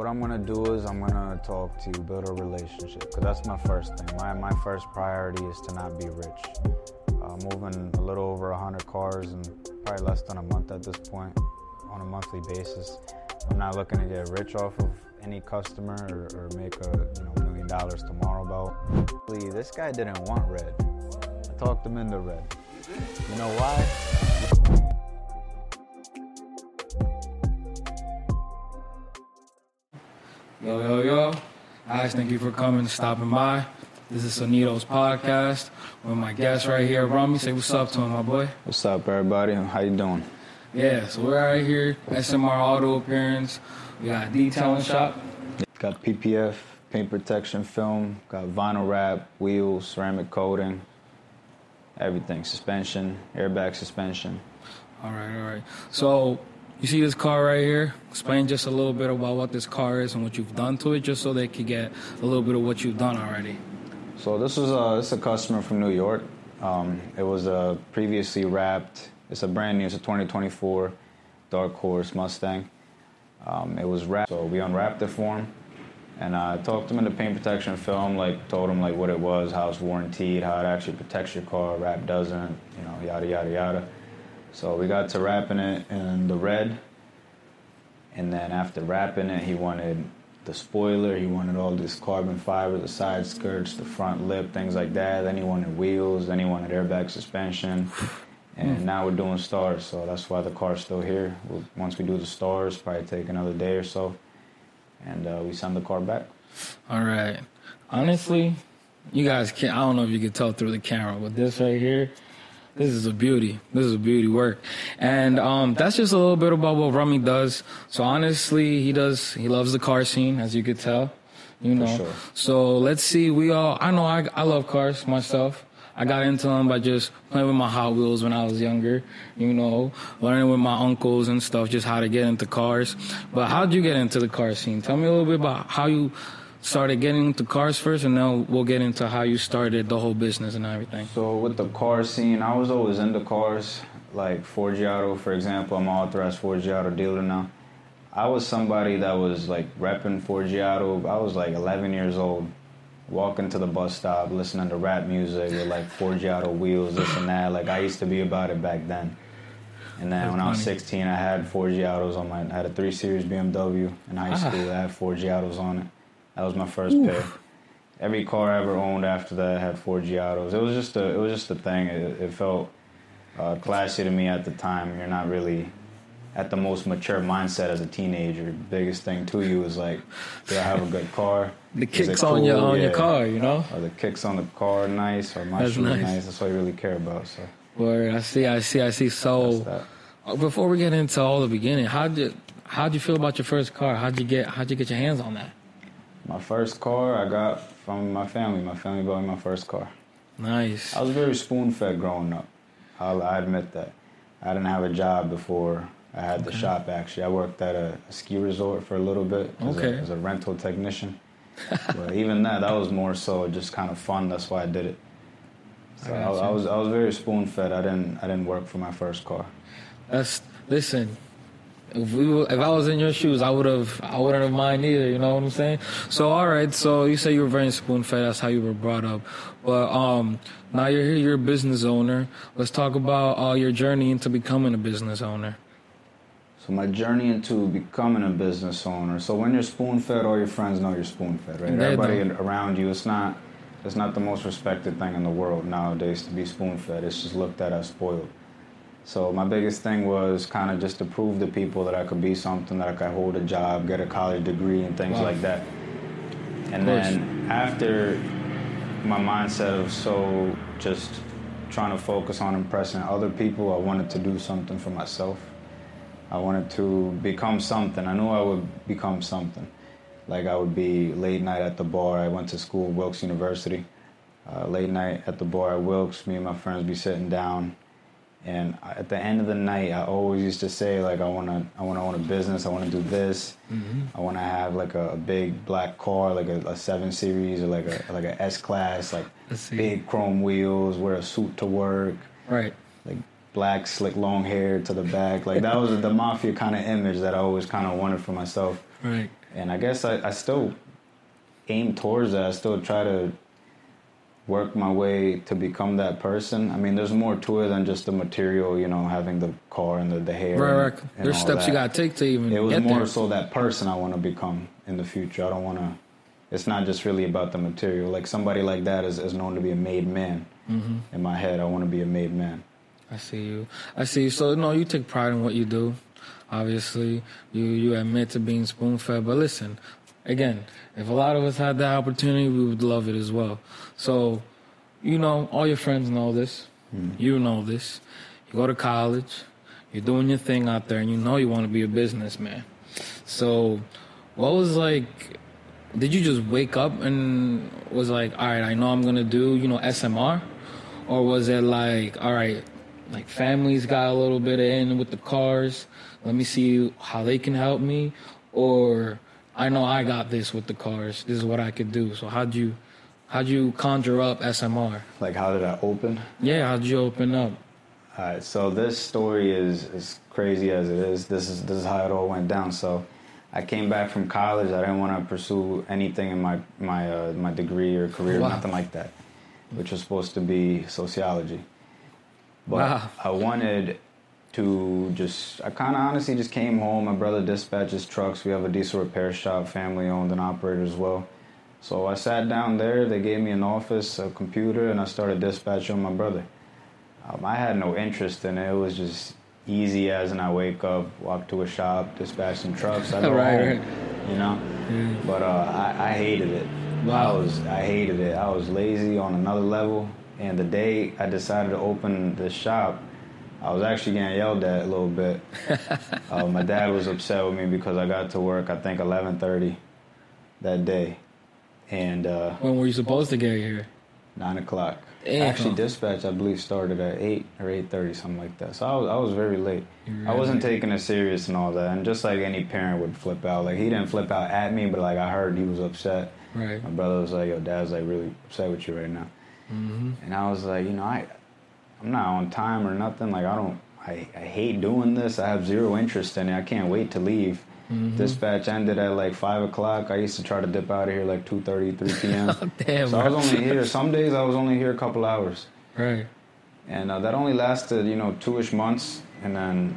I'm going to do is I'm going to talk to you, build a relationship, because that's my first thing. My first priority is to not be rich. Moving a little over 100 cars in probably less than a month at this point on a monthly basis. I'm not looking to get rich off of any customer or make $1 million tomorrow about. This guy didn't want red. I talked him into red. You know why? Yo. Guys, thank you for coming and stopping by. This is Sonito's podcast with my guest right here, Rami. Say what's up to him, my boy. What's up, everybody? How you doing? Yeah, so we're right here, SMR Auto Appearance. We got a detailing shop. Got PPF, paint protection film, got vinyl wrap, wheels, ceramic coating, everything, suspension, airbag suspension. All right. So you see this car right here? Explain just a little bit about what this car is and what you've done to it, just so they could get a little bit of what you've done already. So this is a customer from New York. It was previously wrapped. It's a brand new. It's a 2024 Dark Horse Mustang. It was wrapped, so we unwrapped it for him, and I talked him into paint protection film. Told him what it was, how it's warranted, how it actually protects your car. Wrap doesn't, yada yada yada. So we got to wrapping it in the red, and then after wrapping it, he wanted the spoiler, he wanted all this carbon fiber, the side skirts, the front lip, things like that. Then he wanted wheels, then he wanted airbag suspension. And now we're doing stars, so that's why the car's still here. Once we do the stars, probably take another day or so, and we send the car back. All right. Honestly, you guys can't, I don't know if you can tell through the camera, but this right here, this is a beauty. This is a beauty work. And that's just a little bit about what Rami does. So honestly, he loves the car scene, as you could tell, For sure. So let's see, I love cars myself. I got into them by just playing with my Hot Wheels when I was younger, learning with my uncles and stuff, just how to get into cars. But how'd you get into the car scene? Tell me a little bit about how you started getting into cars first, and then we'll get into how you started the whole business and everything. So with the car scene, I was always into cars, like Forgiato, for example. I'm an authorized Forgiato dealer now. I was somebody that was repping Forgiato. I was 11 years old, walking to the bus stop, listening to rap music with Forgiato wheels, this and that. I used to be about it back then. And then when I was 16, I had Forgiatos on I had a 3 Series BMW in high school. I had Forgiatos on it. That was my first pair. Every car I ever owned after that had Forgiatos. It was just a thing. It felt classy to me at the time. You're not really at the most mature mindset as a teenager. The biggest thing to you is do I have a good car? The kicks on your car, Or the kicks on the car nice, or my shoes nice. That's all you really care about. So. Word, I see. So before we get into all the beginning, how'd you feel about your first car? How'd you get your hands on that? My first car I got from my family. My family bought me my first car. Nice. I was very spoon-fed growing up. I admit that. I didn't have a job before I had the shop, actually. I worked at a ski resort for a little bit as a rental technician. But even that was more so just kind of fun. That's why I did it. So I was very spoon-fed. I didn't work for my first car. Listen. If I was in your shoes, I wouldn't have mind either. You know what I'm saying? So all right. So you say you were very spoon-fed. That's how you were brought up. But now you're here. You're a business owner. Let's talk about your journey into becoming a business owner. So my journey into becoming a business owner. So when you're spoon-fed, all your friends know you're spoon-fed, right? Everybody around you. It's not the most respected thing in the world nowadays to be spoon-fed. It's just looked at as spoiled. So my biggest thing was kind of just to prove to people that I could be something, that I could hold a job, get a college degree, and things like that. And then after my mindset of so just trying to focus on impressing other people, I wanted to do something for myself. I wanted to become something. I knew I would become something. I would be late night at the bar. I went to school, Wilkes University. Late night at the bar at Wilkes, me and my friends be sitting down. And at the end of the night, I always used to say, I want to own a business. I want to do this. Mm-hmm. I want to have a big black car, a 7 Series, or a S-Class, big chrome wheels, wear a suit to work. Right. Black, slick, long hair to the back. That was the mafia kind of image that I always kind of wanted for myself. Right. And I guess I still aim towards that. I still try to work my way to become that person. I mean, there's more to it than just the material, you know, having the car and the hair. Right. There's steps you got to take to even It was get more there. so that person I want to become in the future. I don't want to, it's not just really about the material. Like somebody like that is known to be a made man. In my head, I want to be a made man. I see you. So, no, you take pride in what you do. Obviously, you admit to being spoon-fed. But listen, again, if a lot of us had that opportunity, we would love it as well. So, you know, all your friends know this. You know this. You go to college. You're doing your thing out there, and you know you want to be a businessman. So, what was like... Did you just wake up and was like, all right, I know I'm going to do, you know, SMR? Or was it like, all right, like families got a little bit in with the cars. Let me see how they can help me. Or I know I got this with the cars. This is what I could do. So how'd you conjure up SMR? Like, how did I open? Yeah, how'd you open up? All right, so this story is crazy as it is. This is how it all went down. So I came back from college. I didn't want to pursue anything in my degree or career, nothing like that, which was supposed to be sociology. But I wanted to I kind of honestly just came home. My brother dispatches trucks. We have a diesel repair shop, family owned and operated as well. So I sat down there. They gave me an office, a computer, and I started dispatching my brother. I had no interest in it. It was just easy as in I wake up, walk to a shop, dispatch some trucks. I go home, you know. But I hated it. I hated it. I was lazy on another level. And the day I decided to open the shop, I was actually getting yelled at a little bit. My dad was upset with me because I got to work, I think, 11:30 that day. And when were you supposed to get here? 9 o'clock. Actually, dispatch, I believe, started at 8 or 8:30, something like that. So I was very late. I wasn't taking it serious and all that. And just like any parent would flip out. Like, he didn't flip out at me, but, like, I heard he was upset. Right. My brother was like, yo, Dad's, like, really upset with you right now. And I was like, you know, I'm not on time or nothing. Like, I hate doing this. I have zero interest in it. I can't wait to leave. Dispatch ended at like 5 o'clock. I used to try to dip out of here like 2:30, 3 p.m. Damn, so I was only here. Some days I was only here a couple hours. Right. And that only lasted, 2-ish months. And then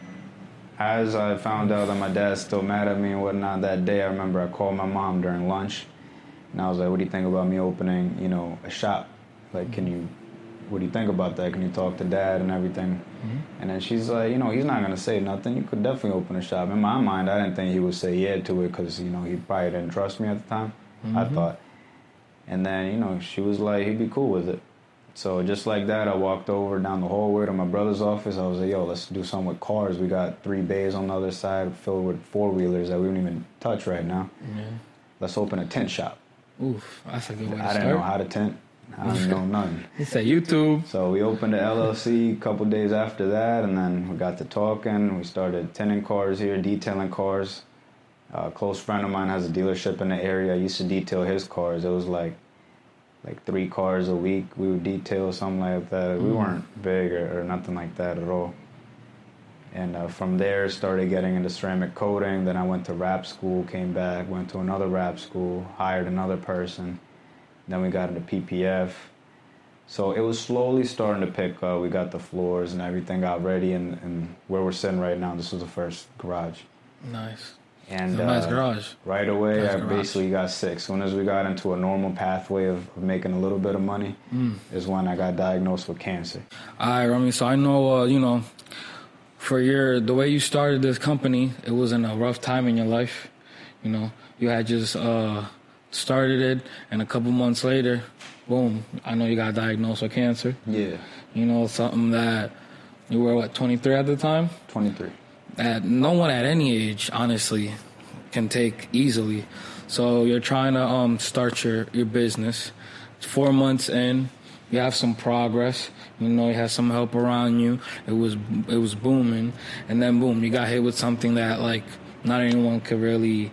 as I found out that my dad's still mad at me and whatnot, that day I remember I called my mom during lunch. And I was like, what do you think about me opening, a shop? Like, what do you think about that? Can you talk to Dad and everything? And then she's like, he's not going to say nothing. You could definitely open a shop. In my mind, I didn't think he would say yeah to it because, he probably didn't trust me at the time, I thought. And then, she was like, he'd be cool with it. So just like that, I walked over down the hallway to my brother's office. I was like, yo, let's do something with cars. We got 3 bays on the other side filled with 4-wheelers that we don't even touch right now. Yeah. Let's open a tent shop. Oof, that's a good way to start. I didn't know how to tent. I don't know nothing. He said YouTube. So we opened the LLC a couple days after that, and then we got to talking. We started tinting cars here, detailing cars. A close friend of mine has a dealership in the area. I used to detail his cars. It was like 3 cars a week we would detail, something like that. We weren't big or nothing like that at all. And from there, started getting into ceramic coating. Then I went to rap school, came back, went to another rap school, hired another person. Then we got into PPF. So it was slowly starting to pick up. We got the floors and everything got ready. And where we're sitting right now, this was the first garage. Nice. And nice garage. Right away, I basically got sick. As soon as we got into a normal pathway of making a little bit of money is when I got diagnosed with cancer. All right, Rami. So I know, for the way you started this company, it was in a rough time in your life. You had just started it, and a couple months later, boom, I know you got diagnosed with cancer. Yeah. Something that you were, 23 at the time? 23. That no one at any age, honestly, can take easily. So you're trying to start your business. 4 months in, you have some progress. You have some help around you. It was booming, and then boom, you got hit with something that not anyone could really,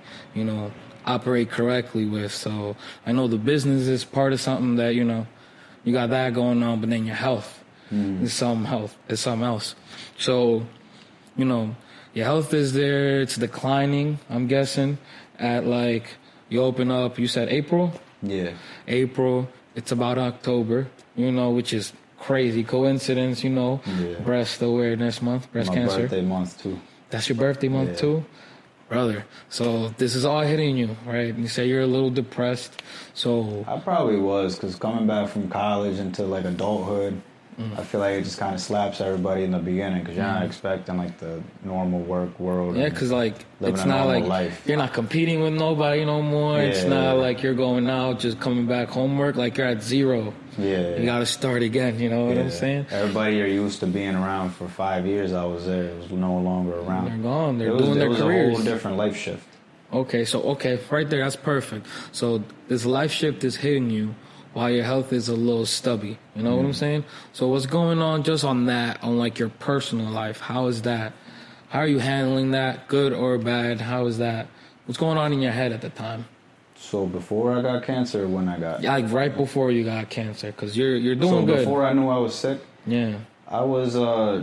operate correctly with. So I know the business is part of something that you got that going on, but then your health is something else. So your health is there, it's declining, I'm guessing, at like, you open up, you said April? Yeah. April, it's about October, you know, which is crazy coincidence, you know. Yeah. Breast awareness month, breast cancer. My birthday month too. That's your birthday month too? Brother, so this is all hitting you, right? You say you're a little depressed, so... I probably was, because coming back from college into, like, adulthood, I feel like it just kind of slaps everybody in the beginning, because you're not expecting, like, the normal work world. Yeah, because, like, it's not like life. You're not competing with nobody no more. Yeah, it's not like you're going out, just coming back homework, like you're at zero. Yeah. You got to start again, you know what I'm saying? Everybody you're used to being around for 5 years, I was there. It was no longer around. They're gone. They're doing their careers. It was a whole different life shift. Okay, right there, that's perfect. So this life shift is hitting you while your health is a little stubby. You know what I'm saying? So what's going on just on that, on like your personal life? How is that? How are you handling that, good or bad? How is that? What's going on in your head at the time? So before I got cancer, or when I got? Yeah, like right before you got cancer, because you're doing good. So before I knew I was sick? Yeah. I was, I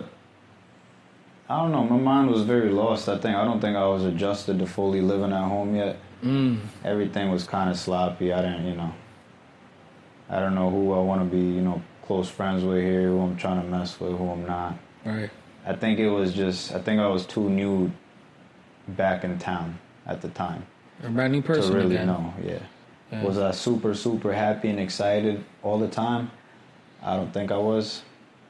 don't know, my mind was very lost. I don't think I was adjusted to fully living at home yet. Everything was kind of sloppy. I don't know who I want to be, close friends with here, who I'm trying to mess with, who I'm not. Right. I think I was too new back in town at the time. A brand new person to really again. know, yeah. Was I super, super happy and excited all the time? I don't think I was.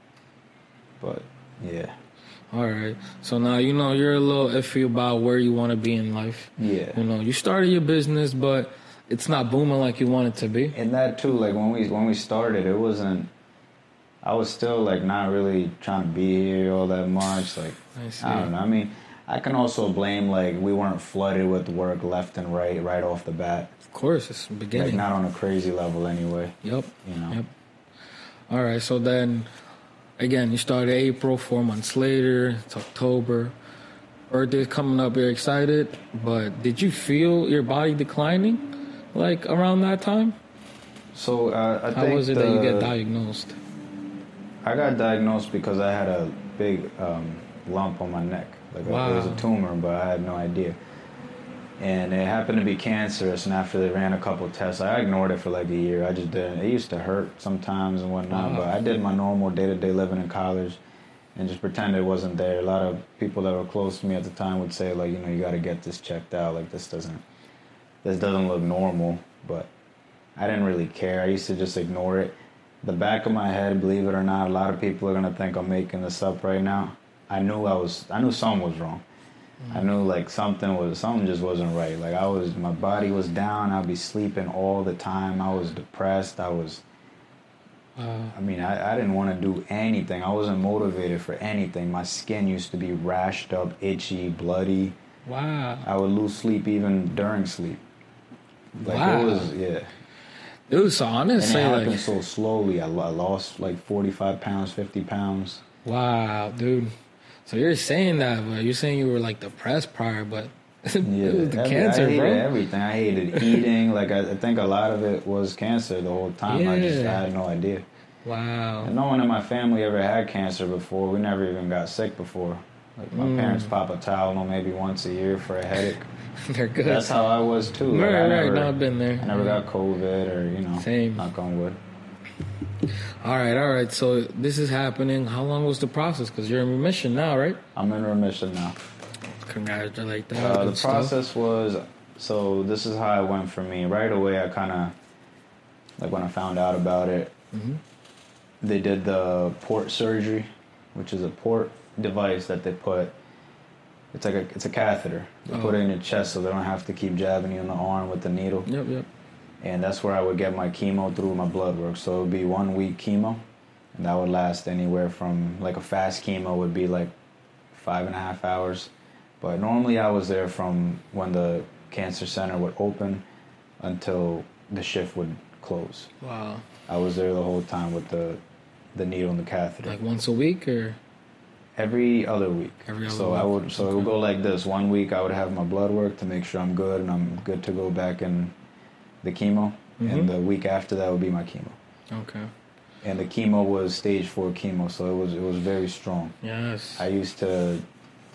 But, yeah. All right. So now, you're a little iffy about where you want to be in life. Yeah. You started your business, but it's not booming like you want it to be. And that, too, like, when we started, it wasn't... I was still, like, not really trying to be here all that much. Like, I don't know. I mean... I can also blame, like, we weren't flooded with work left and right off the bat. Of course, it's the beginning. Like, not on a crazy level anyway. Yep. Yep. All right, so then, again, you started April, 4 months later, it's October. Birthday's coming up, you're excited, but did you feel your body declining, like, around that time? So, I think... How was it that you get diagnosed? I got diagnosed because I had a big lump on my neck. Like, it was a tumor, but I had no idea. And it happened to be cancerous, and after they ran a couple tests, I ignored it for like a year. I just didn't. It used to hurt sometimes and whatnot, but I did my normal day-to-day living in college and just pretended it wasn't there. A lot of people that were close to me at the time would say, like, you got to get this checked out. Like, this doesn't look normal, but I didn't really care. I used to just ignore it. The back of my head, believe it or not, a lot of people are going to think I'm making this up right now. I knew something was wrong. I knew like something just wasn't right. Like my body was down. I'd be sleeping all the time. I was depressed. I didn't want to do anything. I wasn't motivated for anything. My skin used to be rashed up, itchy, bloody. Wow. I would lose sleep even during sleep. Like it was, yeah. Dude, so honestly, and it happened so slowly. I lost like 45 pounds, 50 pounds. Wow, dude. So you're saying that, but you're saying you were like depressed prior, but it was the cancer, I hated bro. Everything. I hated eating. Like I think a lot of it was cancer the whole time. Yeah. I had no idea. Wow. And no one in my family ever had cancer before. We never even got sick before. Like my parents pop a Tylenol maybe once a year for a headache. They're good. That's how I was too. Like, right. No, I've been there. I never got COVID or Same. Knock on wood. All right. So this is happening. How long was the process? Because you're in remission now, right? I'm in remission now. Congratulate that. The process was, so this is how it went for me. Right away, I kind of, like when I found out about it, they did the port surgery, which is a port device that they put, it's a catheter. They put it in your chest so they don't have to keep jabbing you in the arm with the needle. Yep. And that's where I would get my chemo through my blood work. So it would be 1 week chemo, and that would last anywhere from, like a fast chemo would be like 5.5 hours. But normally I was there from when the cancer center would open until the shift would close. Wow. I was there the whole time with the needle and the catheter. Like once a week or? Every other week. Every other week. So it would go like this. 1 week I would have my blood work to make sure I'm good and I'm good to go back in the chemo, and the week after that would be my chemo. Okay. And the chemo was stage 4 chemo, so it was very strong. Yes. I used to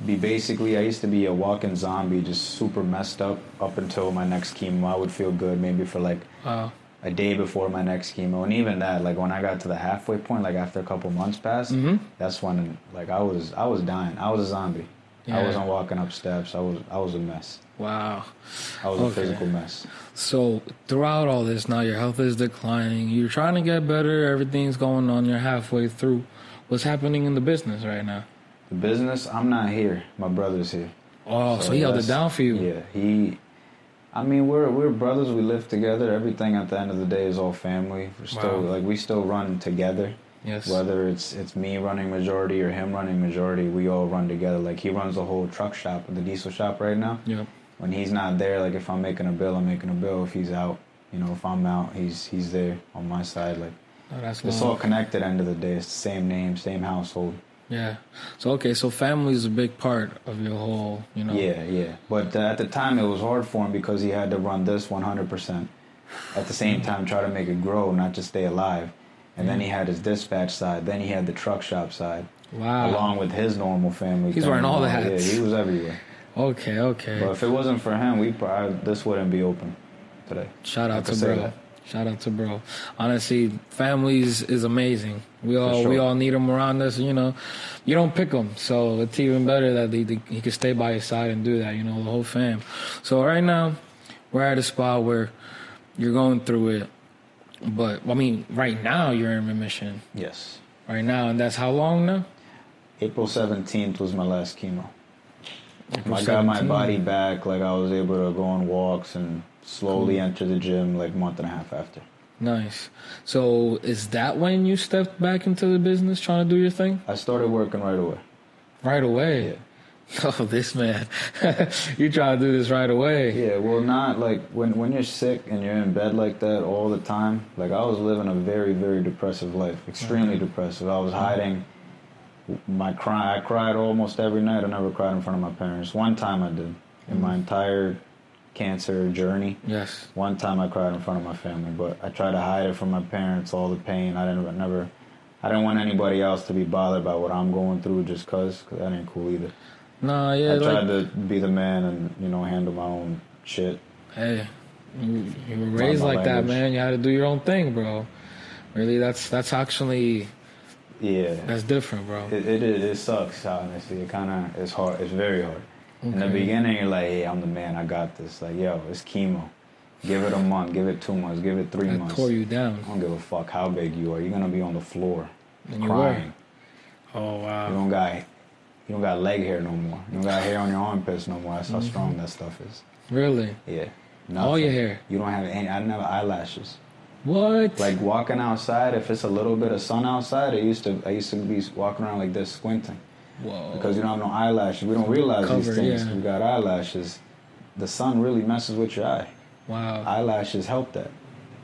I used to be a walking zombie, just super messed up until my next chemo. I would feel good maybe for like a day before my next chemo, and even that, like when I got to the halfway point, like after a couple months passed, that's when like I was dying. I was a zombie. Yeah. I wasn't walking up steps. I was a mess. Wow. I was a physical mess. So throughout all this, now your health is declining. You're trying to get better. Everything's going on. You're halfway through. What's happening in the business right now? The business, I'm not here. My brother's here. Oh, so he held it down for you. Yeah, I mean, we're brothers. We live together. Everything at the end of the day is all family. We're still we still run together. Yes. Whether it's me running majority or him running majority, we all run together. Like he runs the whole truck shop, the diesel shop right now. Yep. When he's not there, like if I'm making a bill, I'm making a bill. If he's out, if I'm out, he's there on my side. Like it's all connected. End of the day, it's the same name, same household. Yeah. So family is a big part of your whole, Yeah. But at the time, it was hard for him because he had to run this 100%. At the same time, try to make it grow, not just stay alive. And then he had his dispatch side. Then he had the truck shop side. Wow. Along with his normal family. He's wearing all the hats. Yeah, he was everywhere. Okay. But if it wasn't for him, this wouldn't be open today. Shout out to bro. Honestly, families is amazing. We all need them around us. You don't pick them, so it's even better that he can stay by your side and do that. The whole fam. So right now, we're at a spot where you're going through it. But, I mean, right now you're in remission. Yes. Right now, and that's how long now? April 17th was my last chemo. I got my body back. Like, I was able to go on walks and slowly enter the gym like a month and a half after. Nice. So, is that when you stepped back into the business trying to do your thing? I started working right away. Right away? Yeah. Oh, this man. You try to do this right away. Yeah, well, not like when you're sick and you're in bed like that all the time. Like I was living a very, very depressive life, extremely depressive. I was hiding my cry. I cried almost every night. I never cried in front of my parents. One time I did in my entire cancer journey. Yes. One time I cried in front of my family, but I tried to hide it from my parents, all the pain. I didn't want anybody else to be bothered by what I'm going through just because that ain't cool either. Nah, yeah. I tried to be the man and, handle my own shit. Hey, you were raised like that, man. You had to do your own thing, bro. Really, that's actually... Yeah. That's different, bro. It sucks, honestly. It's hard. It's very hard. Okay. In the beginning, you're like, hey, I'm the man. I got this. Like, yo, it's chemo. Give it a month. Give it 2 months. Give it 3 months. Tore you down. I don't give a fuck how big you are. You're going to be on the floor and crying. Oh, wow. You don't got leg hair no more. You don't got hair on your armpits no more. That's how strong that stuff is. Really? Yeah. Nothing. All your hair? You don't have any. I didn't have eyelashes. What? Like walking outside, if it's a little bit of sun outside, I used to be walking around like this, squinting. Whoa. Because you don't have no eyelashes. We don't realize these things. Yeah. We got eyelashes. The sun really messes with your eye. Wow. Eyelashes help that.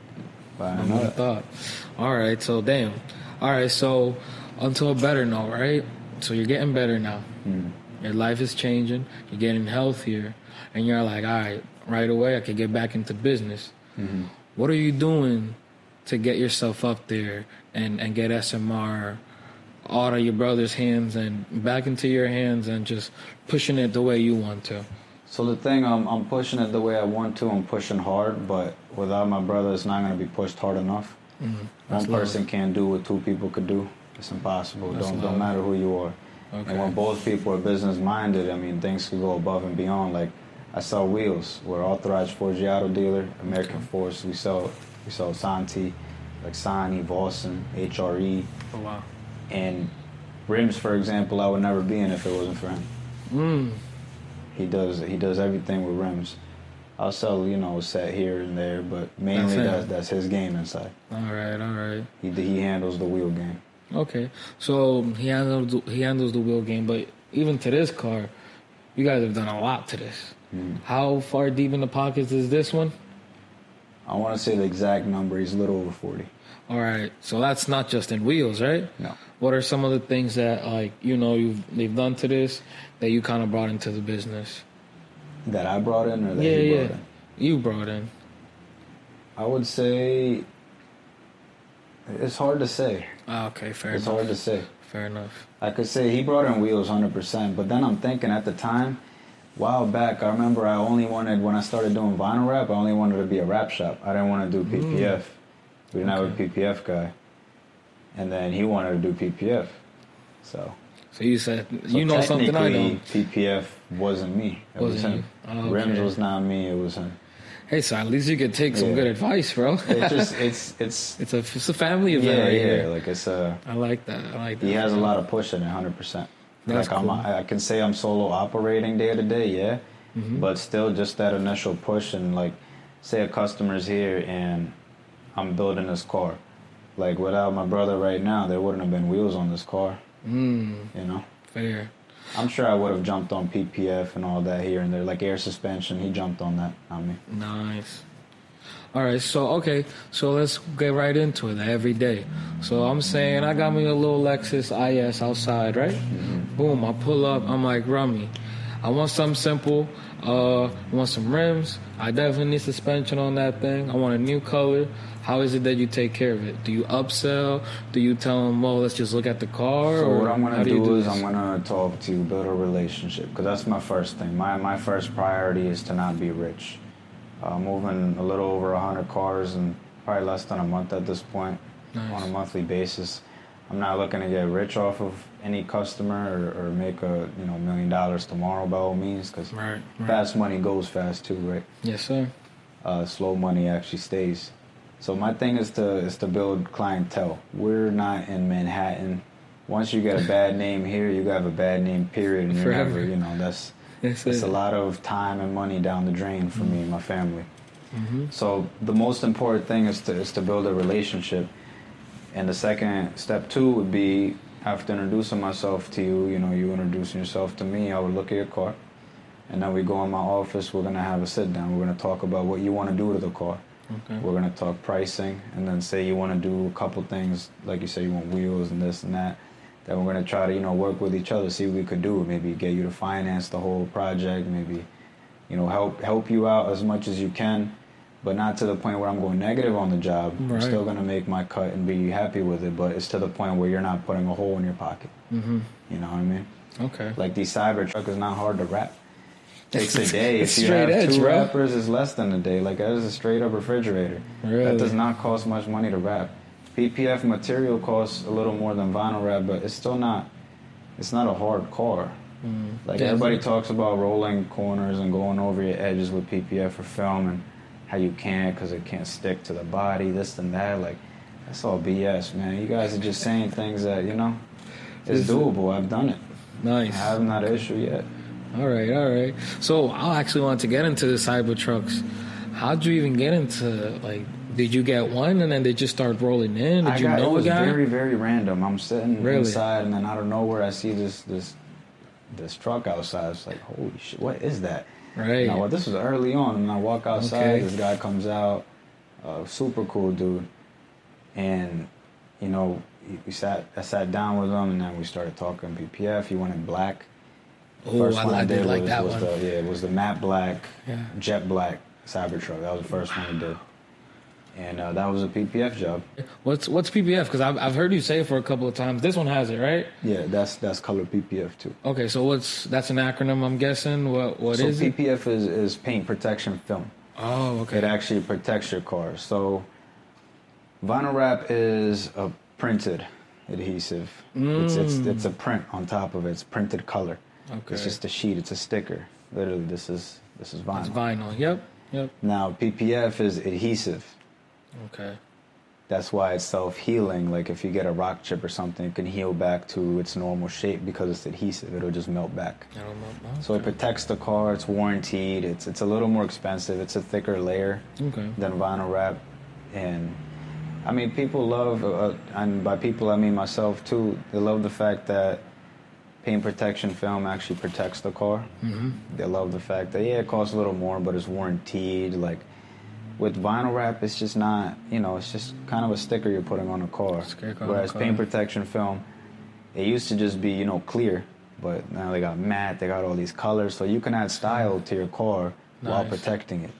But I never thought. All right. So damn. All right. So until a better note, right? So you're getting better now. Your life is changing. You're getting healthier. And you're like, all right away, I can get back into business. What are you doing to get yourself up there and get SMR out of your brother's hands and back into your hands and just pushing it the way you want to? So the thing, I'm pushing it the way I want to. I'm pushing hard, but without my brother, it's not going to be pushed hard enough. One person can't do what two people could do. It's impossible. Don't matter who you are. Okay. And when both people are business minded, I mean, things can go above and beyond. Like I sell wheels. We're authorized Forgiato dealer, American Force. We sell Santi, like Sani, Vossen, HRE. Oh wow. And rims, for example, I would never be in if it wasn't for him. He does everything with rims. I'll sell, a set here and there, but mainly that's his game inside. All right. He handles the wheel game. Okay, so he handles the wheel game, but even to this car, you guys have done a lot to this. How far deep in the pockets is this one? I want to say the exact number. He's a little over 40. All right, so that's not just in wheels, right? No. What are some of the things that they've done to this that you kind of brought into the business? That I brought in, or that he brought in? You brought in. I would say it's hard to say. Okay, fair enough. It's hard to say. Fair enough. I could say he brought in wheels 100%, but then I'm thinking at the time, a while back, I remember I only wanted, when I started doing vinyl wrap, I only wanted to be a wrap shop. I didn't want to do PPF. We didn't have a PPF guy. And then he wanted to do PPF. So you said, you know something I don't. PPF wasn't me. It was him. Oh, okay. Rims was not me, it was him. Hey, so at least you could take some good advice, bro. It's a family event right here. Like it's a. I like that. He has a lot of push in it, 100%. That's like cool. I can say I'm solo operating day to day, but still just that initial push and like, say a customer's here and I'm building this car. Like without my brother right now, there wouldn't have been wheels on this car. You know. Fair. I'm sure I would have jumped on PPF and all that here and there, like air suspension. He jumped on that, not me. Nice. All right, so let's get right into it. Every day. So I'm saying I got me a little Lexus IS outside, right? Boom, I pull up. I'm like, Rummy, I want something simple. I want some rims. I definitely need suspension on that thing. I want a new color. How is it that you take care of it? Do you upsell? Do you tell them, well, let's just look at the car? So or what I'm going to do is I'm this? going to talk to you, build a relationship, because that's my first thing. My first priority is to not be rich. Moving a little over 100 cars in probably less than a month at this point. Nice. On a monthly basis. I'm not looking to get rich off of any customer or make $1 million tomorrow by all means, because right. fast money goes fast too, right? Yes, sir. Slow money actually stays. So my thing is to build clientele. We're not in Manhattan. Once you get a bad name here, you have a bad name, period, and you're Forever. never, that's It's a lot of time and money down the drain for me and my family. So the most important thing is to build a relationship. And the second step 2 would be, after introducing myself to you, you introducing yourself to me, I would look at your car. And then we go in my office, we're going to have a sit down. We're going to talk about what you want to do to the car. Okay. We're going to talk pricing, and then say you want to do a couple things, like you say you want wheels and this and that. Then we're going to try to, work with each other, see what we could do. Maybe get you to finance the whole project, maybe, help you out as much as you can, but not to the point where I'm going negative on the job. Right. I'm still going to make my cut and be happy with it, but it's to the point where you're not putting a hole in your pocket. You know what I mean? Okay. Like these Cybertruck is not hard to wrap. Takes a day. If you straight have edge, 2 bro. wrappers, it's less than a day. Like that is a straight up refrigerator. Really? That does not cost much money to wrap. PPF material costs a little more than vinyl wrap, but it's still not. It's not a hard car. Like everybody talks about rolling corners and going over your edges with PPF or film, and how you can't because it can't stick to the body, this and that. Like that's all BS, man. You guys are just saying things that it's doable. I've done it. Nice. I haven't had an issue yet. All right. So I actually wanted to get into the Cybertrucks. How'd you even get into, did you get one and then they just start rolling in? Did you know a guy? It was very, very random. I'm sitting Really? inside, and then out of nowhere I see this truck outside. It's like, holy shit, what is that? Right. Now, this was early on, and I walk outside, Okay. this guy comes out, super cool dude, and, I sat down with him, and then we started talking PPF. He wanted black. Oh, I did like that one. It was the matte black, Yeah. jet black Cybertruck. That was the first one he did. And that was a PPF job. What's PPF? Because I've heard you say it for a couple of times. This one has it, right? Yeah, that's color PPF too. Okay, so that's an acronym, I'm guessing. What is it? PPF is paint protection film. Oh, okay. It actually protects your car. So vinyl wrap is a printed adhesive. It's a print on top of it. It's printed color. Okay. It's just a sheet. It's a sticker. Literally, this is vinyl. It's vinyl. Yep. Now PPF is adhesive. Okay. That's why it's self-healing. Like if you get a rock chip or something, it can heal back to its normal shape because it's adhesive. It'll just melt back. So it protects the car. It's warranted. It's a little more expensive. It's a thicker layer than vinyl wrap. And I mean, people love, and by people I mean myself too, they love the fact that paint protection film actually protects the car. They love the fact that, it costs a little more, but it's warranted. Like, with vinyl wrap, it's just not, it's just kind of a sticker you're putting on a car. Whereas paint protection film, it used to just be, clear, but now they got matte, they got all these colors, so you can add style to your car while protecting it.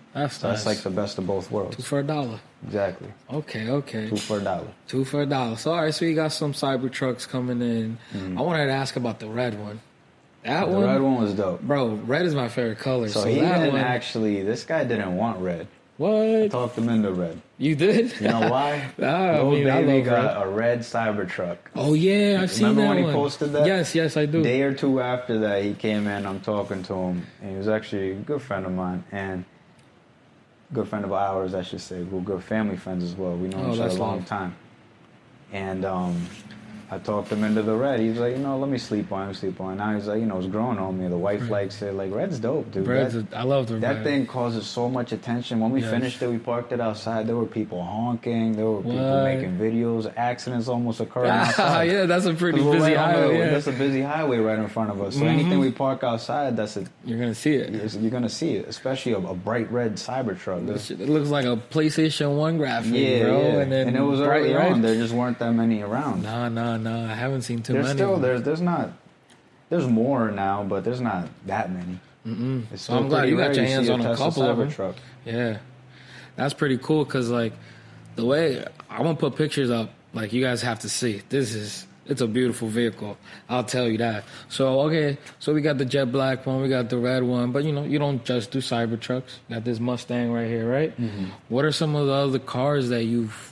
That's That's like the best of both worlds. 2 for $1. Exactly. Okay. 2 for $1. 2 for $1. So, all right, so you got some Cybertrucks coming in. I wanted to ask about the red one. The red one was dope. Bro, red is my favorite color. So he didn't actually, this guy didn't want red. What? I talked him into red. You did? You know why? Baby got a red Cybertruck. Oh, yeah, I've seen that one. Remember when he posted that? Yes, I do. A day or two after that, he came in, I'm talking to him, and he was actually a good friend of mine, and good friend of ours, I should say. We're good family friends as well. We know each other a long time. And I talked him into the red. He was like, let me sleep on it. Now he's like, it's growing on me. The wife likes it. Like, red's dope, dude. I love the red. That thing causes so much attention. When we finished it, we parked it outside. There were people honking. There were people making videos. Accidents almost occurring outside. Yeah, that's a pretty busy highway. That's a busy highway right in front of us. So anything we park outside, you're going to see it. You're going to see it, especially a bright red Cybertruck. It looks like a PlayStation 1 graphic, bro. Yeah. And it was early on. There just weren't that many around. No. I haven't seen too many. There's more now, but there's not that many. So I'm glad you got your hands on a couple of them. Truck. Yeah, that's pretty cool. Cause like the way I'm gonna put pictures up, like you guys have to see. It's a beautiful vehicle. I'll tell you that. So so we got the jet black one, we got the red one, but you don't just do Cybertrucks. You got this Mustang right here, right? What are some of the other cars that you've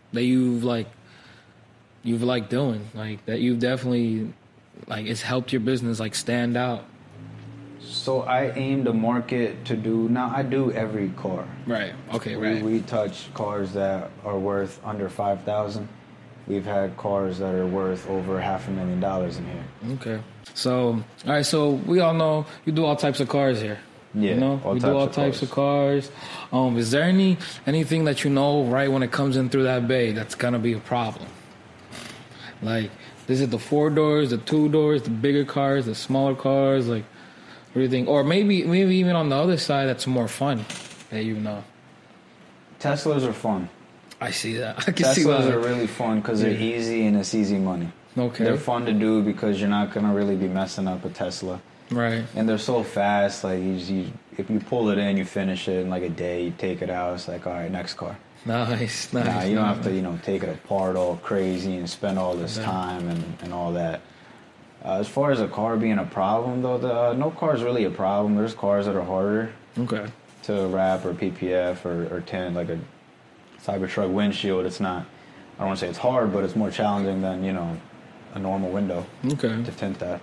liked doing, like that you've definitely it's helped your business stand out? So I aim to market to do, now I do every car. Right. Okay, right. We touch cars that are worth under $5,000. We've had cars that are worth over $500,000 in here. Okay. So, all right, so we all know you do all types of cars here. Yeah, we do all types of cars. Is there anything that right when it comes in through that bay that's gonna be a problem? Like, is it the 4 doors, the 2 doors, the bigger cars, the smaller cars? Like, what do you think? Or maybe even on the other side, that's more fun. That Teslas are fun. I see that. I can see that. Teslas are really fun because they're easy and it's easy money. Okay. They're fun to do because you're not gonna really be messing up a Tesla. Right. And they're so fast. Like, if you pull it in, you finish it in like a day. You take it out. It's like, all right, next car. Nice. Nah, you don't have to, take it apart all crazy and spend all this time and all that. As far as a car being a problem, though, no car is really a problem. There's cars that are harder to wrap or PPF or tint, like a Cybertruck windshield. It's not, I don't want to say it's hard, but it's more challenging than, a normal window to tint that.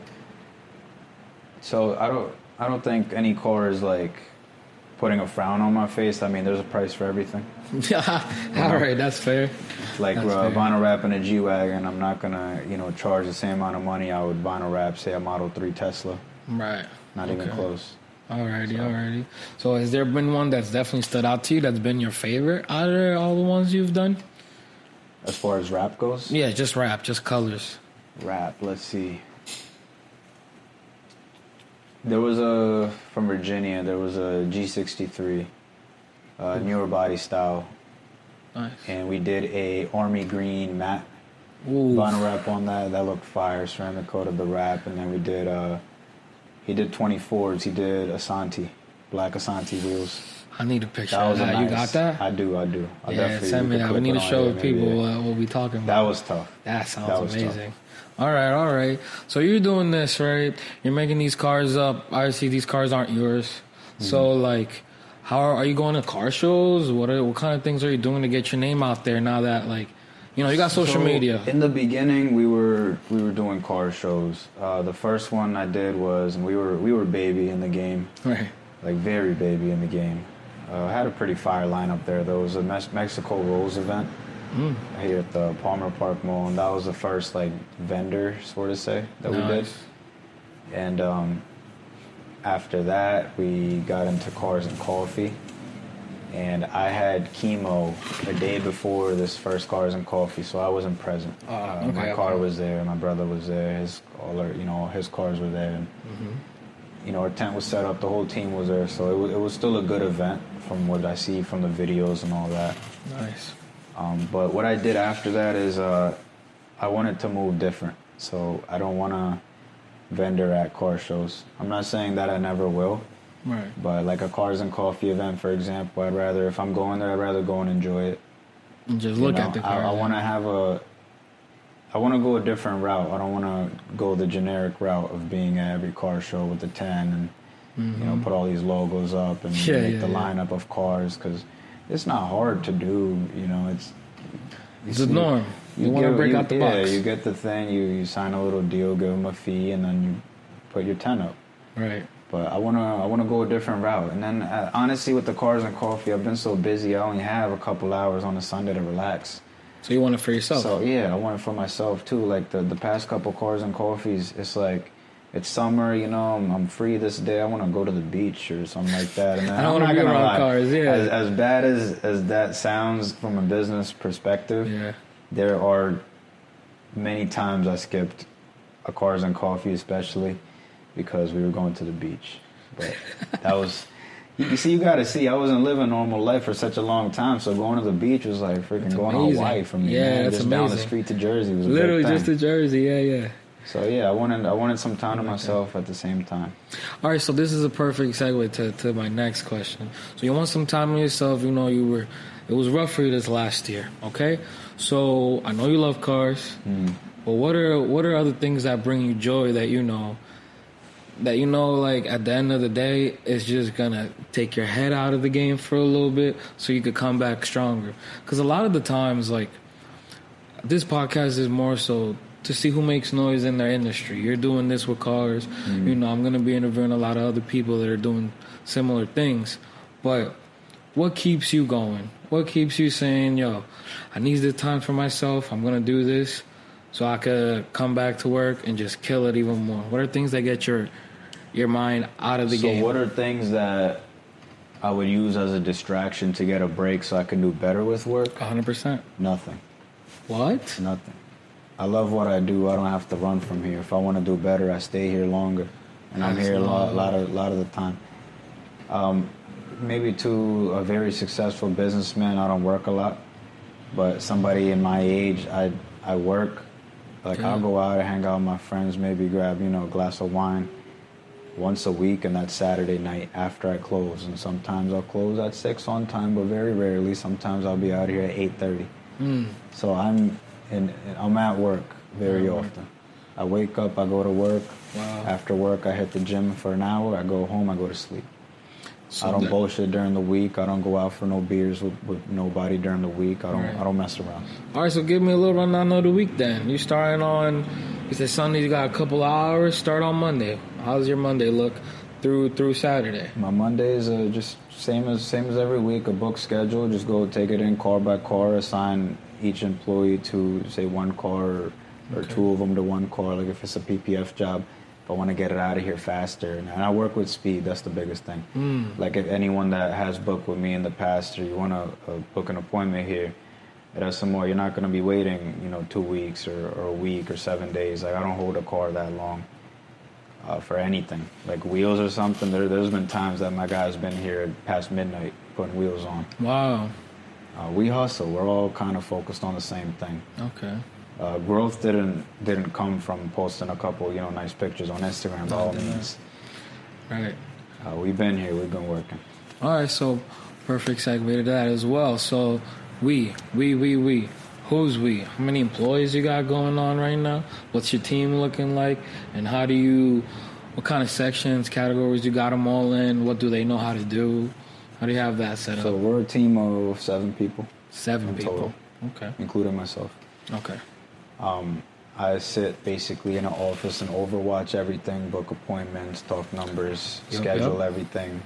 So I don't think any car is like putting a frown on my face. I mean, there's a price for everything. All right, that's fair. Like vinyl wrapping a G-Wagon, I'm not gonna, charge the same amount of money I would vinyl wrap, say, a Model 3 Tesla. Right. Not even close. Alrighty. So has there been one that's definitely stood out to you that's been your favorite out of all the ones you've done? As far as wrap goes? Yeah, just wrap, just colors. Wrap, let's see. There was from Virginia, there was a G63, newer body style. Nice. And we did a army green matte vinyl wrap on that. That looked fire, ceramic coated the wrap. And then we did, he did 24s. He did Asante, black Asante wheels. I need a picture of that. You got that? I do. I'll definitely send me that. We need to show people what we're talking about. That was tough. That sounds amazing. Tough. All right. So you're doing this, right? You're making these cars up. Obviously, these cars aren't yours. Mm-hmm. So, how are you going to car shows? What kind of things are you doing to get your name out there now that, you got social media? In the beginning, we were doing car shows. The first one I did was, and we were baby in the game. Right. Like, very baby in the game. I had a pretty fire lineup there. There was a Mexico Rolls event here at the Palmer Park Mall, and that was the first vendor, sort of say, that we did. And after that, we got into Cars and Coffee, and I had chemo a day before this first Cars and Coffee, so I wasn't present. My car was there, my brother was there, his cars were there, and our tent was set up, the whole team was there, so it was still a good event from what I see from the videos and all that. Nice. But what I did after that is I wanted to move different. So I don't want to vendor at car shows. I'm not saying that I never will, Right. But like a Cars and Coffee event, for example, if I'm going there, I'd rather go and enjoy it. And just look at the car. I want to go a different route. I don't want to go the generic route of being at every car show with the 10 and put all these logos up and make the lineup of cars, because it's not hard to do. It's the norm. You want to break out the box. Yeah, you get the thing. You sign a little deal, give them a fee, and then you put your 10 up. Right. But I wanna go a different route. And then honestly, with the Cars and Coffee, I've been so busy. I only have a couple hours on a Sunday to relax. So you want it for yourself? So yeah, I want it for myself too. Like the past couple Cars and Coffees, it's like it's summer. I'm free this day. I want to go to the beach or something like that. And I don't want to be around cars. Yeah. As bad as that sounds from a business perspective, there are many times I skipped a Cars and Coffee, especially because we were going to the beach. But that was, you see, you got to see, I wasn't living a normal life for such a long time, so going to the beach was like freaking going to Hawaii for me. Yeah, man. that's just amazing. Down the street to Jersey was a literally big thing. just to Jersey. Yeah. So yeah, I wanted some time to myself at the same time. All right, so this is a perfect segue to my next question. So you want some time to yourself. It was rough for you this last year. Okay, so I know you love cars, but what are other things that bring you joy that like at the end of the day, it's just gonna take your head out of the game for a little bit so you could come back stronger? Because a lot of the times, like, this podcast is more so to see who makes noise in their industry. You're doing this with cars. I'm going to be interviewing a lot of other people that are doing similar things. But what keeps you going? What keeps you saying, yo, I need the time for myself. I'm going to do this so I could come back to work and just kill it even more? What are things that get your mind out of the game? So what are things that I would use as a distraction to get a break so I can do better with work? 100%. Nothing. What? Nothing. I love what I do. I don't have to run from here. If I want to do better, I stay here longer, and I'm here a lot of the time. Maybe to a very successful businessman, I don't work a lot, but somebody in my age, I work. Like I'll go out and hang out with my friends, maybe grab a glass of wine once a week, and that's Saturday night after I close. And sometimes I'll close at 6 on time, but very rarely. Sometimes I'll be out here at 8:30. So I'm at work very often. I wake up, I go to work. Wow. After work, I hit the gym for an hour. I go home, I go to sleep. So I don't bullshit during the week. I don't go out for no beers with nobody during the week. I don't mess around. All right, so give me a little rundown of the week then. You starting on, you said Sunday, you got a couple hours. Start on Monday. How's your Monday look through Saturday? My Mondays are just same as every week. A book schedule. Just go take it in car by car. Assign each employee to say one car or two of them to one car. Like if it's a PPF job, if I want to get it out of here faster. And I work with speed. That's the biggest thing. Like if anyone that has booked with me in the past, or you want to book an appointment here, that's some more. You're not going to be waiting 2 weeks or a week or 7 days. Like I don't hold a car that long for anything. Like wheels or something. There's been times that my guy's been here past midnight putting wheels on. Wow. We hustle. We're all kind of focused on the same thing. Okay. Growth didn't come from posting a couple, nice pictures on Instagram by all means. Right. We've been here. We've been working. All right. So perfect segue to that as well. So we. Who's we? How many employees you got going on right now? What's your team looking like? And what kind of sections, categories you got them all in? What do they know how to do? How do you have that set up? So we're a team of 7 people. 7 people. Total, okay. Including myself. Okay. I sit basically in an office and overwatch everything, book appointments, talk numbers, schedule everything,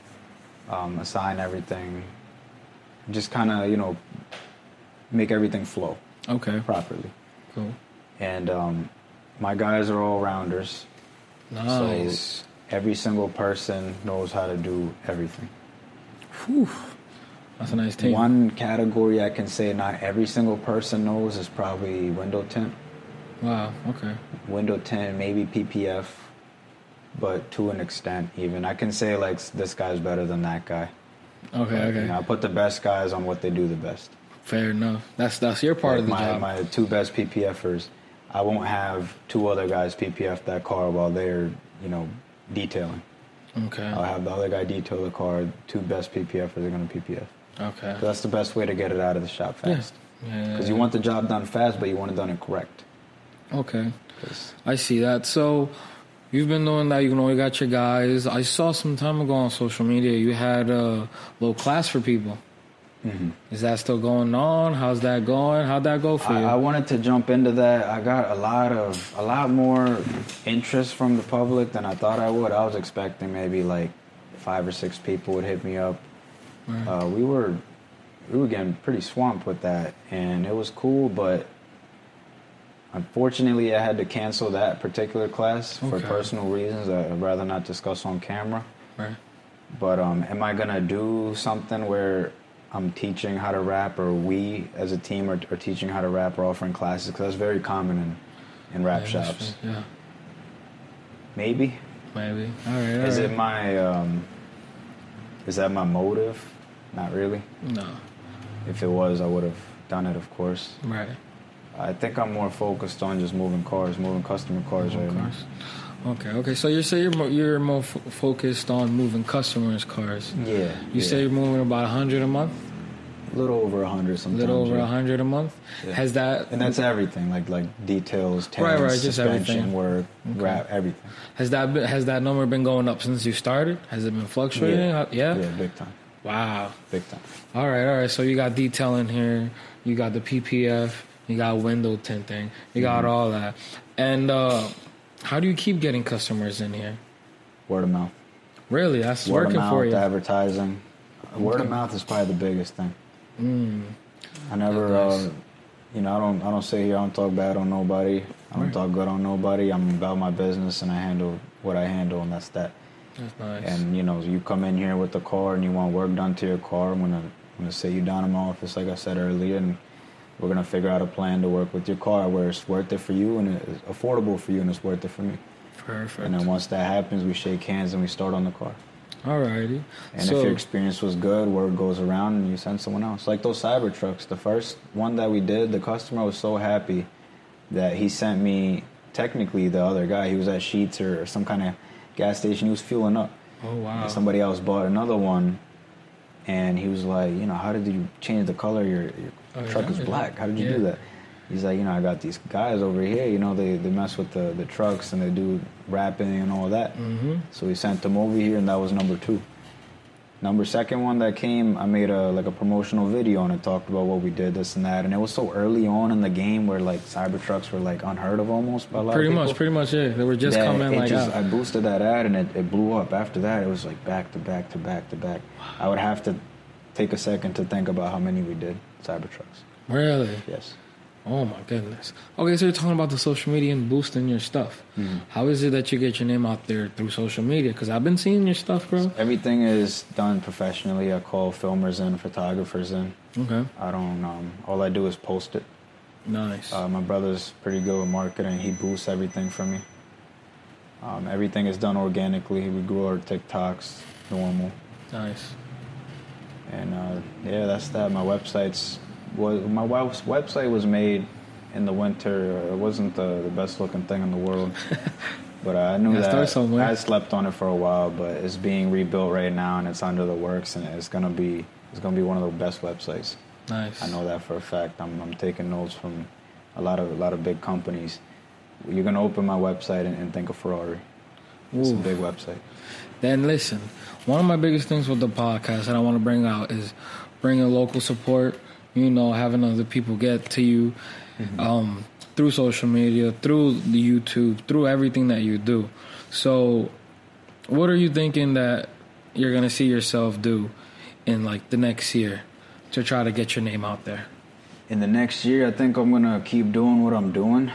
assign everything. Just kind of, make everything flow. Okay. Properly. Cool. And my guys are all rounders. Nice. So every single person knows how to do everything. Whew. That's a nice team. One category I can say not every single person knows is probably window tint. Wow, okay. Window tint, maybe PPF, but to an extent even. I can say, like, this guy's better than that guy. Okay. I put the best guys on what they do the best. Fair enough. That's your part of the job. My 2 best PPFers, I won't have 2 other guys PPF that car while they're, detailing. Okay. I'll have the other guy detail the car. 2 best PPFers are going to PPF. Okay. That's the best way to get it out of the shop fast. Yeah. Because you want the job done fast, but you want it done correct. Okay. I see that. So you've been doing that. You got your guys. I saw some time ago on social media you had a little class for people. Mm-hmm. Is that still going on? How's that going? How'd that go for you? I wanted to jump into that. I got a lot more interest from the public than I thought I would. I was expecting maybe like 5 or 6 people would hit me up. Right. We were getting pretty swamped with that, and it was cool, but unfortunately I had to cancel that particular class for personal reasons I'd rather not discuss on camera. Right. But am I gonna do something where I'm teaching how to rap, or we as a team are teaching how to rap or offering classes? Because that's very common in rap shops. Yeah. Maybe. All right. Is it my? Is that my motive? Not really. No. If it was, I would have done it, of course. Right. I think I'm more focused on just moving customer cars right now. Okay. So you say you're more focused on moving customers' cars. Yeah. You say you're moving about 100 a month. A little over 100 sometimes. A little over 100 a month. Yeah. Has that? And that's everything, like details, tanks, right, just suspension everything. work, wrap, everything. Has that number been going up since you started? Has it been fluctuating? Yeah, yeah, big time. Wow. Big time. All right. So you got detailing here. You got the PPF. You got window tinting. You got all that. And how do you keep getting customers in here? Word of mouth. Really? That's Word working of mouth, for you. Advertising. Word of mouth is probably the biggest thing. I never, Nice. I don't sit here. I don't talk bad on nobody. I don't talk good on nobody. I'm about my business, and I handle what I handle, and that's that. That's nice. And you come in here with the car and you want work done to your car. I'm gonna sit you down in my office, like I said earlier, and we're gonna figure out a plan to work with your car where it's worth it for you and it's affordable for you and it's worth it for me. Perfect. And then once that happens, we shake hands and we start on the car. Alrighty. And if your experience was good, word goes around and you send someone else. Like those Cybertrucks, the first one that we did, the customer was so happy that he sent me, technically the other guy, he was at Sheetz or some kind of gas station, he was fueling up. Oh, wow. And somebody else bought another one, and he was like, how did you change the color? Your truck is black. How did you do that? He's like, I got these guys over here, they mess with the trucks and they do rapping and all that. Mm-hmm. So he sent them over here, and that was number 2. Second one that came, I made a promotional video and it talked about what we did, this and that. And it was so early on in the game where like Cybertrucks were like unheard of almost by a lot of people. Pretty much, yeah. They were just coming out. I boosted that ad and it blew up. After that, it was like back to back to back to back. I would have to take a second to think about how many we did, Cybertrucks. Really? Yes. Oh my goodness. Okay, so you're talking about the social media and boosting your stuff. Mm-hmm. How is it that you get your name out there through social media? Because I've been seeing your stuff, bro. Everything is done professionally. I call filmers in, photographers in. Okay. I don't. All I do is post it. Nice. My brother's pretty good with marketing. He boosts everything for me. Everything is done organically. We grew our TikToks normal. Nice. And that's that. My website was made in the winter. It wasn't the best looking thing in the world, but I knew that I slept on it for a while. But it's being rebuilt right now, and it's under the works, and it's gonna be one of the best websites. Nice. I know that for a fact. I'm taking notes from a lot of big companies. You're gonna open my website and think of Ferrari. It's a big website. Then listen, one of my biggest things with the podcast that I want to bring out is bringing local support. Having other people get to you through social media, through the YouTube, through everything that you do. So what are you thinking that you're going to see yourself do in like the next year to try to get your name out there? In the next year, I think I'm going to keep doing what I'm doing.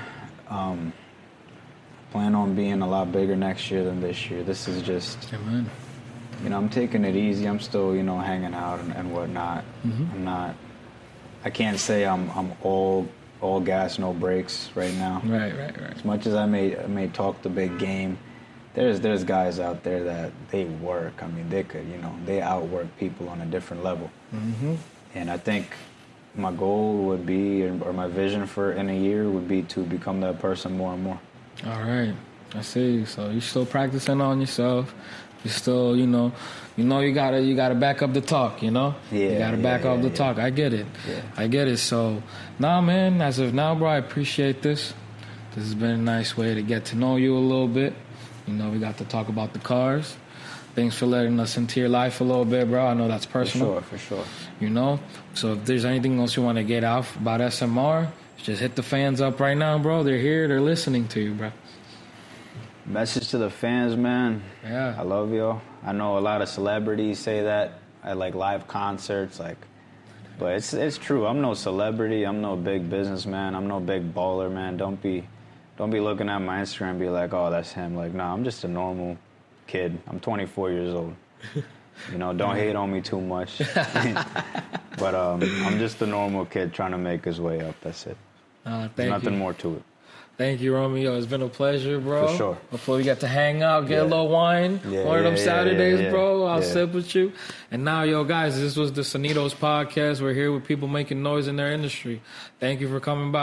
Plan on being a lot bigger next year than this year. This is just... Amen. I'm taking it easy. I'm still, hanging out and whatnot. Mm-hmm. I'm not... I can't say I'm all gas, no brakes right now. Right. As much as I may talk the big game, there's guys out there that they work. I mean, they could, they outwork people on a different level. Mm-hmm. And I think my goal would be, or my vision for in a year would be to become that person more and more. All right. I see. So you're still practicing on yourself, You still, you gotta back up the talk, you know? Yeah. You gotta back up the talk. I get it. Yeah. I get it. So, nah, man, as of now, bro, I appreciate this. This has been a nice way to get to know you a little bit. You know, we got to talk about the cars. Thanks for letting us into your life a little bit, bro. I know that's personal. For sure. You know? So if there's anything else you want to get out about SMR, just hit the fans up right now, bro. They're here. They're listening to you, bro. Message to the fans, man. Yeah. I love y'all. I know a lot of celebrities say that at like live concerts, but it's true. I'm no celebrity. I'm no big businessman. I'm no big baller, man. Don't be looking at my Instagram and be like, oh, that's him. Like, nah, I'm just a normal kid. I'm 24 years old. You know, don't hate on me too much. But I'm just a normal kid trying to make his way up. That's it. There's nothing more to it. Thank you, Romeo. It's been a pleasure, bro. For sure. Before we get to hang out, get a little wine. One of them Saturdays, bro. I'll sip with you. And now, yo, guys, this was the Sonidos podcast. We're here with people making noise in their industry. Thank you for coming by.